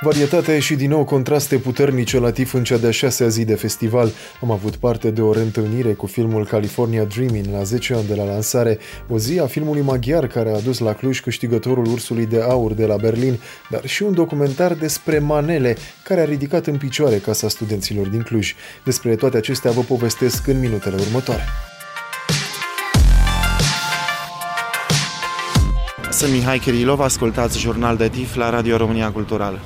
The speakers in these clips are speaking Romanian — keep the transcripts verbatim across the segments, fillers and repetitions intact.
Varietate și din nou contraste puternice la TIFF în cea de-a șasea zi de festival. Am avut parte de o reîntâlnire cu filmul California Dreaming la zece ani de la lansare, o zi a filmului maghiar care a adus la Cluj câștigătorul Ursului de Aur de la Berlin, dar și un documentar despre manele care a ridicat în picioare Casa Studenților din Cluj. Despre toate acestea vă povestesc în minutele următoare. Sunt Mihai Kirilov, ascultați Jurnal de TIFF la Radio România Culturală.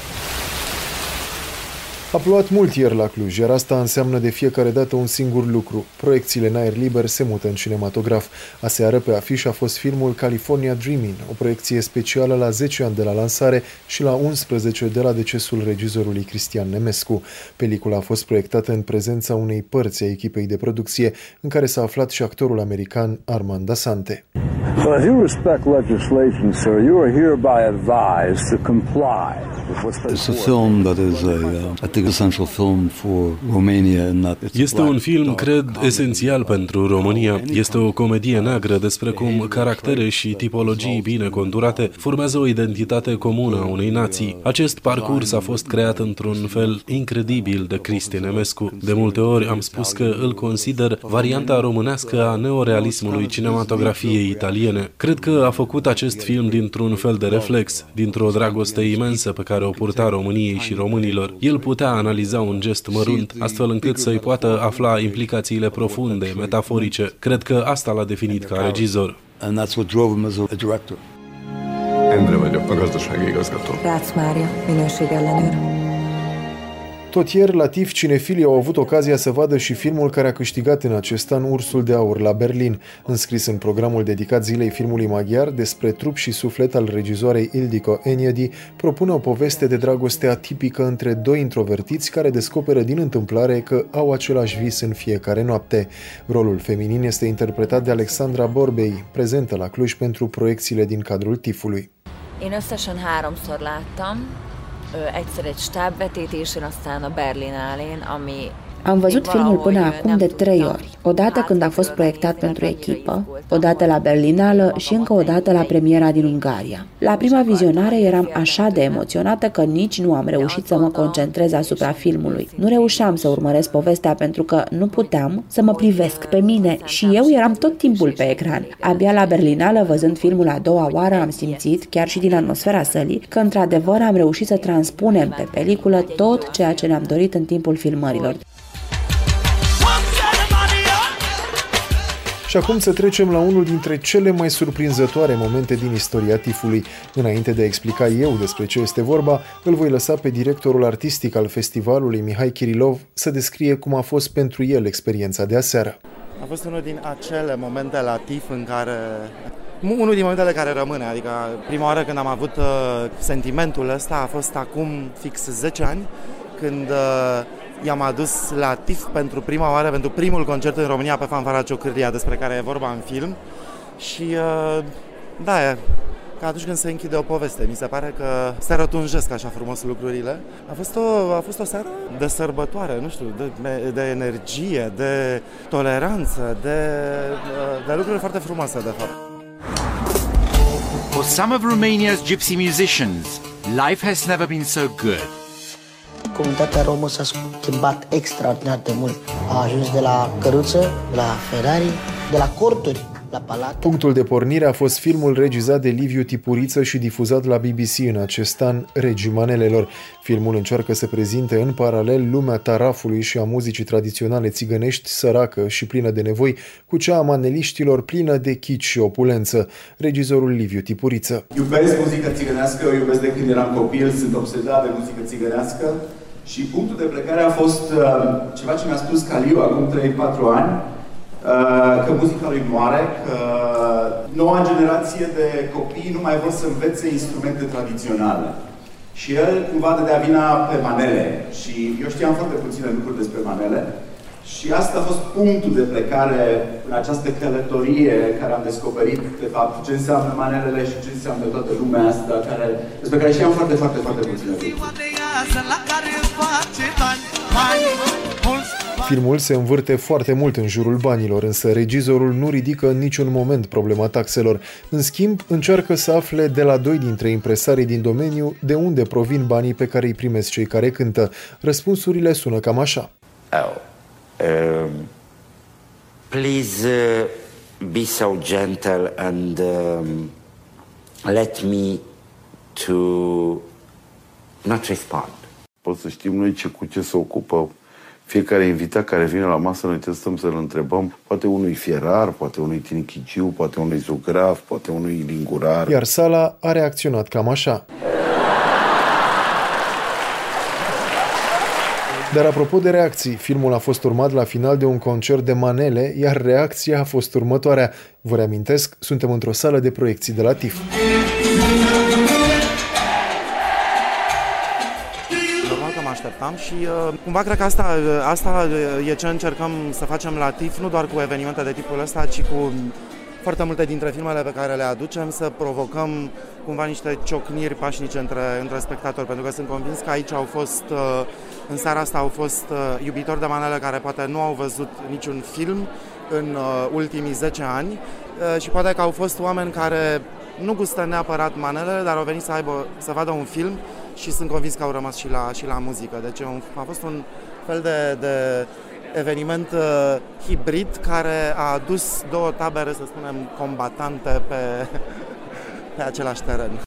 A plouat mult ieri la Cluj, iar asta înseamnă de fiecare dată un singur lucru. Proiecțiile în aer liber se mută în cinematograf. Aseară pe afiș a fost filmul California Dreaming, o proiecție specială la zece ani de la lansare și la unsprezece de la decesul regizorului Cristian Nemescu. Pelicula a fost proiectată în prezența unei părți a echipei de producție, în care s-a aflat și actorul american Armand Assante. Well, as you respect legislation, sir, you are hereby advised to comply with what's been. It's a film that is a, uh, I think, essential film for Romania. And that este un film, cred, esențial pentru România. Este o comedie neagră despre cum caractere și tipologii bine conturate formează o identitate comună a unei nații. Acest parcurs a fost creat într-un fel incredibil de Cristian Nemescu. De multe ori am spus că îl consider varianta românească a neorealismului cinematografiei italiene. Cred că a făcut acest film dintr-un fel de reflex, dintr-o dragoste imensă pe care o purta României și românilor. El putea analiza un gest mărunt, astfel încât să-i poată afla implicațiile profunde, metaforice. Cred că asta l-a definit ca regizor. And that's what drove him as a director. Endre vagyok, a gazdasági igazgató. Rácz Mária, minőségellenőr. Tot ieri, la TIFF, cinefilii au avut ocazia să vadă și filmul care a câștigat în acest an Ursul de Aur la Berlin. Înscris în programul dedicat zilei filmului maghiar, despre trup și suflet al regizoarei Ildiko Enyedi, propune o poveste de dragoste atipică între doi introvertiți care descoperă din întâmplare că au același vis în fiecare noapte. Rolul feminin este interpretat de Alexandra Borbei, prezentă la Cluj pentru proiecțiile din cadrul TIFF-ului. Én összesen háromszor láttam, egyszer egy stábvetítésen, aztán a Berlinálén, ami... Am văzut filmul până acum de trei ori, odată când a fost proiectat pentru echipă, odată la Berlinală și încă o dată la premiera din Ungaria. La prima vizionare eram așa de emoționată că nici nu am reușit să mă concentrez asupra filmului. Nu reușeam să urmăresc povestea pentru că nu puteam să mă privesc pe mine și eu eram tot timpul pe ecran. Abia la Berlinală, văzând filmul a doua oară, am simțit, chiar și din atmosfera sălii, că într-adevăr am reușit să transpunem pe peliculă tot ceea ce ne-am dorit în timpul filmărilor. Și acum să trecem la unul dintre cele mai surprinzătoare momente din istoria TIFF-ului. Înainte de a explica eu despre ce este vorba, îl voi lăsa pe directorul artistic al festivalului, Mihai Kirilov, să descrie cum a fost pentru el experiența de aseară. A fost unul din acele momente la TIFF în care... Unul din momentele care rămâne, adică prima oară când am avut uh, sentimentul ăsta a fost acum fix zece ani, când... Uh, i-am adus la TIFF pentru prima oară, pentru primul concert în România pe Fanfara Ciocârlia, despre care e vorba în film. Și da, e ca atunci când se închide o poveste. Mi se pare că se rotunjesc așa frumos lucrurile. A fost o, a fost o seară de sărbătoare, nu știu, de, de energie, de toleranță, de, de lucruri foarte frumoase, de fapt. For some of Romania's gypsy musicians, life has never been so good. Comunitatea romă s-a schimbat extraordinar de mult. A ajuns de la căruță, la Ferrari, de la corturi la palat. Punctul de pornire a fost filmul regizat de Liviu Tipuriță și difuzat la B B C în acest an, Regii Manelelor. Filmul încearcă să prezinte în paralel lumea tarafului și a muzicii tradiționale țigănești, săracă și plină de nevoi, cu cea a maneliștilor plină de chici și opulență. Regizorul Liviu Tipuriță. Iubesc muzica țigănească, o iubesc de când eram copil, sunt obsedat de muzică țigănească. Și punctul de plecare a fost uh, ceva ce mi-a spus Caliu acum trei patru ani, uh, că muzica lui moare, că noua generație de copii nu mai vor să învețe instrumente tradiționale. Și el cumva dădea vina pe manele. Și eu știam foarte puține lucruri despre manele. Și asta a fost punctul de plecare în această călătorie care am descoperit, de fapt, ce înseamnă manelele și ce înseamnă toată lumea asta, care, despre care știam foarte, foarte, foarte puține lucruri. Filmul se învârte foarte mult în jurul banilor, însă regizorul nu ridică în niciun moment problema taxelor. În schimb, încearcă să afle de la doi dintre impresarii din domeniu de unde provin banii pe care îi primesc cei care cântă. Răspunsurile sună cam așa. Oh. Um, please uh, be so gentle and um, let me to not respond. Pot să știm noi ce, cu ce se ocupă fiecare invitat care vine la masă, noi testăm să-l întrebăm, poate unui fierar, poate unui tinichiciu, poate unui zugraf, poate unui lingurar. Iar sala a reacționat cam așa. Dar apropo de reacții, filmul a fost urmat la final de un concert de manele, iar reacția a fost următoarea. Vă reamintesc, suntem într-o sală de proiecții de la T I F. Normal că mă așteptam și uh, cumva cred că asta, asta e ce încercăm să facem la T I F, nu doar cu evenimente de tipul ăsta, ci cu foarte multe dintre filmele pe care le aducem, să provocăm cumva niște ciocniri pașnice între, între spectatori, pentru că sunt convins că aici au fost, în seara asta au fost iubitori de manele care poate nu au văzut niciun film în ultimii zece ani și poate că au fost oameni care nu gustă neapărat manelele, dar au venit să aibă, să vadă un film și sunt convins că au rămas și la, și la muzică. Deci a fost un fel de, de eveniment uh, hibrid care a adus două tabere, să spunem, combatante pe, pe același teren.